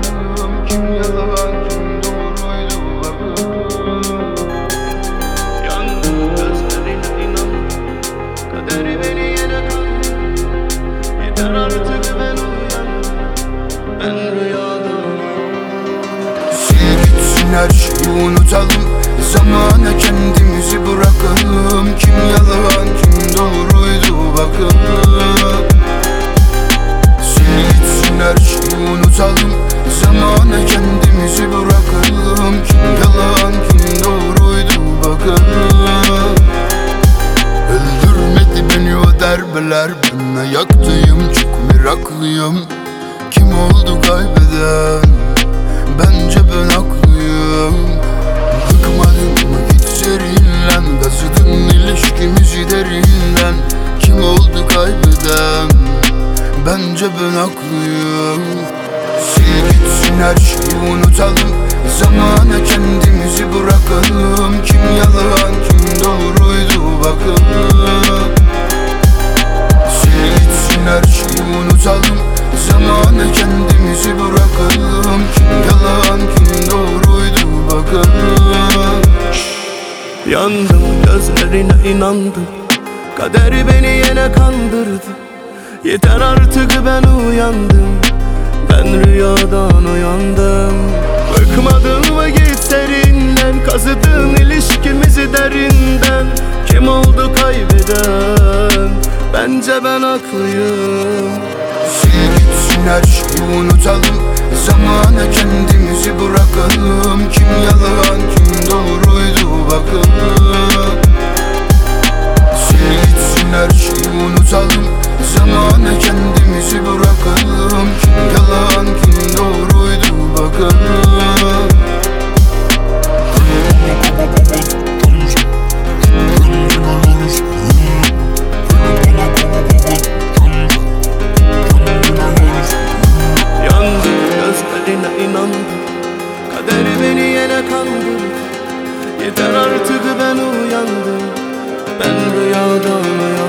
bakalım kim yalan kim doğruydu bakalım. Yandım gözlerine inandım, kaderi beni yine kandı. Yeter artık ben uyandım, ben rüyadan. Sil gitsin her şeyi unutalım, zamana kendimizi bırakalım. Kim yalan kim doğruydu bakalım. Sil gitsin her şeyi unutalım, zamana kendimizi bırakalım. Kim yalan kim doğruydu bakalım. Öldürmedi beni o darbeler, ben ayaktayım çok meraklıyım. Kim oldu kaybeden? Bence ben haklıyım. Bıkmadın mı git serinden, gazladın ilişkimizi derinden. Kim oldu kaybeden? Bence ben haklıyım. Sil gitsin her şeyi unutalım, zamana kendimizi bırakalım. Kim yalan kim doğruydu bakalım. Sil gitsin her şeyi unutalım, zamana kendimizi bırakalım. Kim yalan kim doğruydu bakalım. Yandım gözlerine inandım, kaderi beni yine kandırdı. Yeter artık ben uyandım, ben rüyadan uyandım. Bıkmadın mı git serinden, kazıdın ilişkimizi derinden. Kim oldu kaybeden? Bence ben haklıyım. Sil gitsin her şeyi unutalım, zamana kendimizi bırakalım. Kim yalan kim doğruydu bakalım. Sil gitsin her şeyi unutalım, zamana kendimizi bırakalım. Kim yalan kim doğruydu bakalım. Yandım gözlerine inandım, kaderi beni yine kandırdı. Yeter artık ben uyandım, ben rüyadan uyandım.